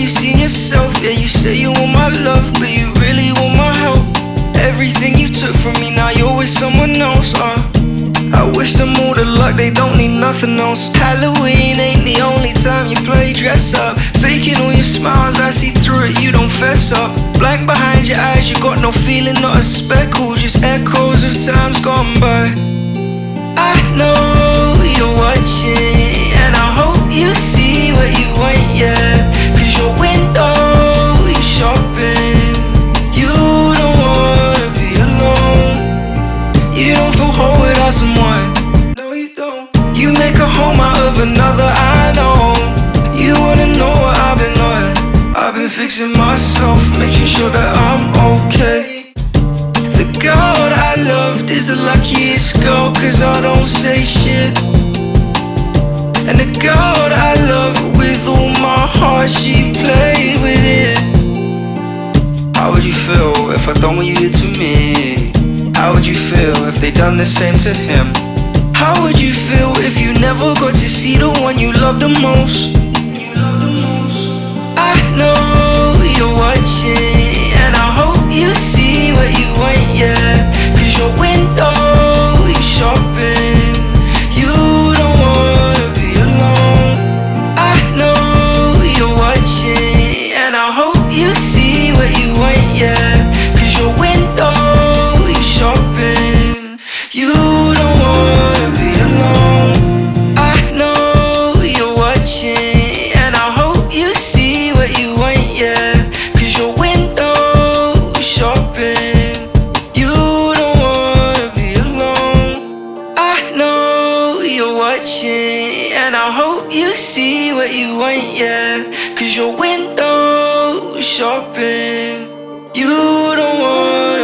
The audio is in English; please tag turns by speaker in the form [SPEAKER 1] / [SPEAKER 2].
[SPEAKER 1] you seen yourself. Yeah, you say you want my love, but you really want my help. Everything you took from me, now you're with someone else. I wish them all the luck, they don't need nothing else. Halloween ain't the only time you play dress up. Faking all your smiles, I see through it, you don't fess up. Blank behind your eyes, you got no feeling, not a speckle, just echoes of times gone by. I know you're watching, and I hope you see what you want, yeah. Cause your window, you shopping. You don't wanna be alone. You don't feel whole without someone. No, you don't. You make a home out of another, I know. You wanna know what I've been on. I've been fixing myself, making sure that I'm okay. The girl that I loved is the luckiest girl, cause I don't say shit. And the girl that I love with all my heart, she played with it. How would you feel if I done what you did to me? How would you feel if they done the same to him? How would you feel if you never got to see the one you love the most? I know you're watching, and I hope you see what you want, yeah. Cause your window, you shopping. You don't wanna be alone. I know you're watching, and I hope you see what you want, yeah. Cause your window, you shopping. You don't wanna be alone. I know you're watching, and I hope you see what you want, yeah. Cause your window, you shopping. You don't wanna be alone. I know you're watching, and I hope you see what you want, yeah. Cause your window, you shopping. You don't want